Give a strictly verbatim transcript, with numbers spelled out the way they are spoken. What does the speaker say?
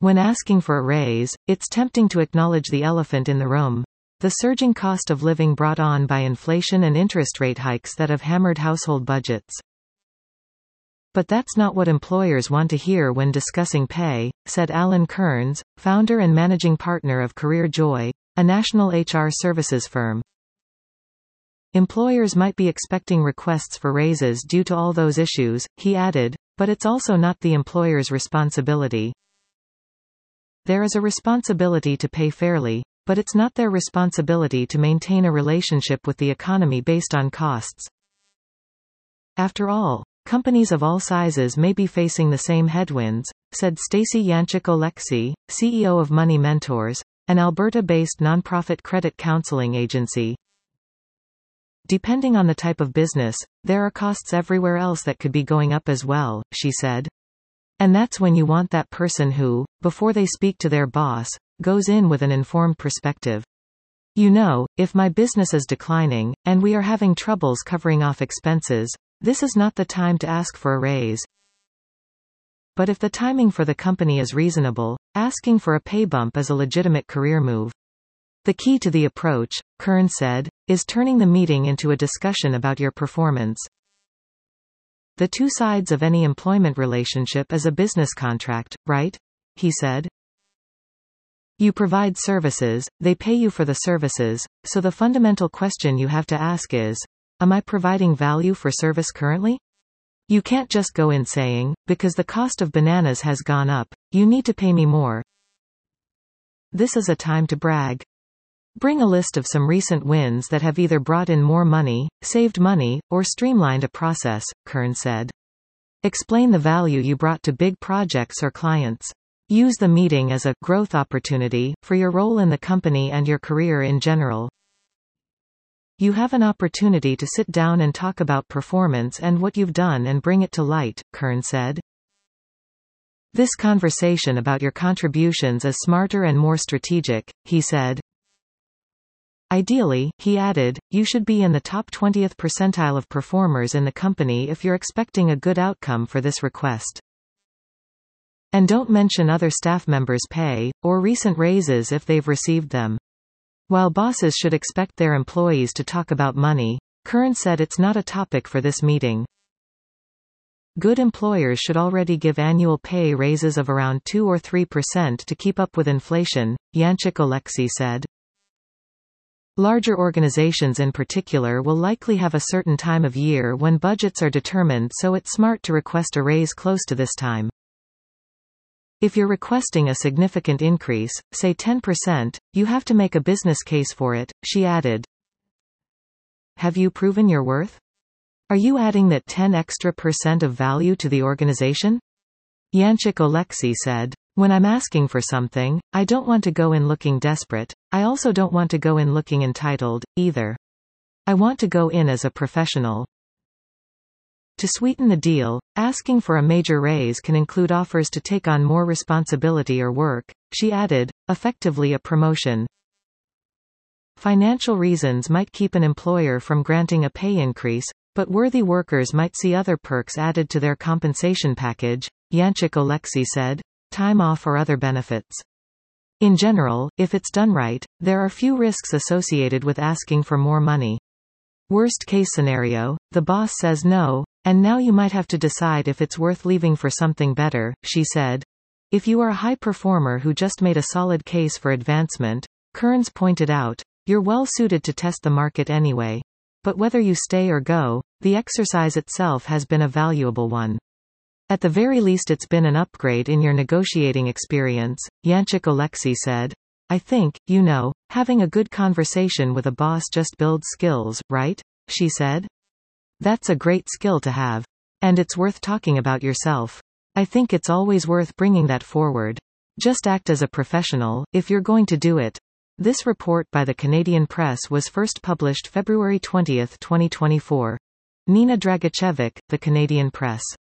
When asking for a raise, it's tempting to acknowledge the elephant in the room. The surging cost of living brought on by inflation and interest rate hikes that have hammered household budgets. But that's not what employers want to hear when discussing pay, said Alan Kearns, founder and managing partner of Career Joy, a national H R services firm. Employers might be expecting requests for raises due to all those issues, he added, but it's also not the employer's responsibility. There is a responsibility to pay fairly, but it's not their responsibility to maintain a relationship with the economy based on costs. After all, companies of all sizes may be facing the same headwinds, said Stacey Yanchik-Oleksy, C E O of Money Mentors, an Alberta-based nonprofit credit counseling agency. Depending on the type of business, there are costs everywhere else that could be going up as well, she said. And that's when you want that person who, before they speak to their boss, goes in with an informed perspective. You know, if my business is declining, and we are having troubles covering off expenses, this is not the time to ask for a raise. But if the timing for the company is reasonable, asking for a pay bump is a legitimate career move. The key to the approach, Kearns said, is turning the meeting into a discussion about your performance. The two sides of any employment relationship is a business contract, right? He said. You provide services, they pay you for the services, so the fundamental question you have to ask is, am I providing value for service currently? You can't just go in saying, because the cost of bananas has gone up, you need to pay me more. This is a time to brag. Bring a list of some recent wins that have either brought in more money, saved money, or streamlined a process, Kearns said. Explain the value you brought to big projects or clients. Use the meeting as a growth opportunity for your role in the company and your career in general. You have an opportunity to sit down and talk about performance and what you've done and bring it to light, Kearns said. This conversation about your contributions is smarter and more strategic, he said. Ideally, he added, you should be in the top twentieth percentile of performers in the company if you're expecting a good outcome for this request. And don't mention other staff members' pay, or recent raises if they've received them. While bosses should expect their employees to talk about money, Kearns said it's not a topic for this meeting. Good employers should already give annual pay raises of around two or three percent to keep up with inflation, Yanchik-Oleksy said. Larger organizations in particular will likely have a certain time of year when budgets are determined, so it's smart to request a raise close to this time. If you're requesting a significant increase, say ten percent, you have to make a business case for it, she added. Have you proven your worth? Are you adding that ten extra percent of value to the organization? Yanchik-Oleksy said. When I'm asking for something, I don't want to go in looking desperate, I also don't want to go in looking entitled, either. I want to go in as a professional. To sweeten the deal, asking for a major raise can include offers to take on more responsibility or work, she added, effectively a promotion. Financial reasons might keep an employer from granting a pay increase, but worthy workers might see other perks added to their compensation package, Yanchik-Oleksy said. Time off or other benefits. In general, if it's done right, there are few risks associated with asking for more money. Worst case scenario, the boss says no, and now you might have to decide if it's worth leaving for something better, she said. If you are a high performer who just made a solid case for advancement, Kearns pointed out, you're well suited to test the market anyway. But whether you stay or go, the exercise itself has been a valuable one. At the very least it's been an upgrade in your negotiating experience, Yanchik-Oleksy said. I think, you know, having a good conversation with a boss just builds skills, right? She said. That's a great skill to have. And it's worth talking about yourself. I think it's always worth bringing that forward. Just act as a professional, if you're going to do it. This report by the Canadian Press was first published February twentieth, twenty twenty-four. Nina Dragicevic, The Canadian Press.